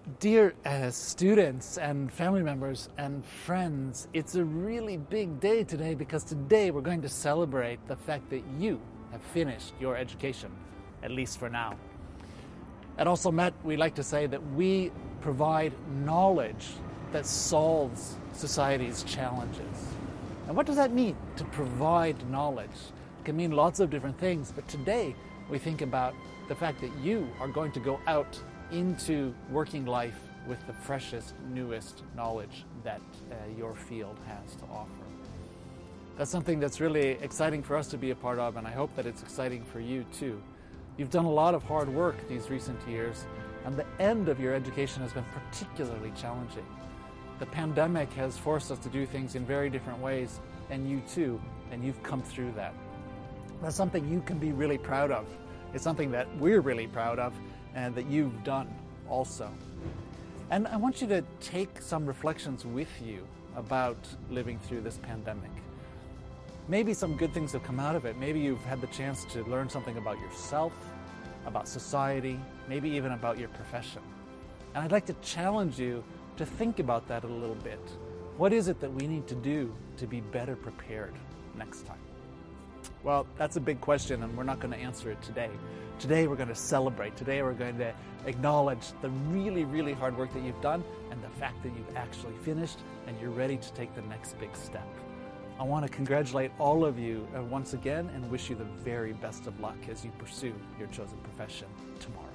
Dear students and family members and friends, it's a really big day today because today we're going to celebrate the fact that you have finished your education, at least for now. At Also Met, we like to say that we provide knowledge that solves society's challenges. And what does that mean, to provide knowledge? It can mean lots of different things, but today we think about the fact that you are going to go out into working life with the freshest, newest knowledge that your field has to offer. That's something that's really exciting for us to be a part of, and I hope that it's exciting for you too. You've done a lot of hard work these recent years, and the end of your education has been particularly challenging. The pandemic has forced us to do things in very different ways, and you too, and you've come through that. That's something you can be really proud of. It's something that we're really proud of, and that you've done also. And I want you to take some reflections with you about living through this pandemic. Maybe some good things have come out of it. Maybe you've had the chance to learn something about yourself, about society, maybe even about your profession. And I'd like to challenge you to think about that a little bit. What is it that we need to do to be better prepared next time? Well, that's a big question, and we're not going to answer it today. Today we're going to celebrate. Today we're going to acknowledge the really, really hard work that you've done and the fact that you've actually finished and you're ready to take the next big step. I want to congratulate all of you once again and wish you the very best of luck as you pursue your chosen profession tomorrow.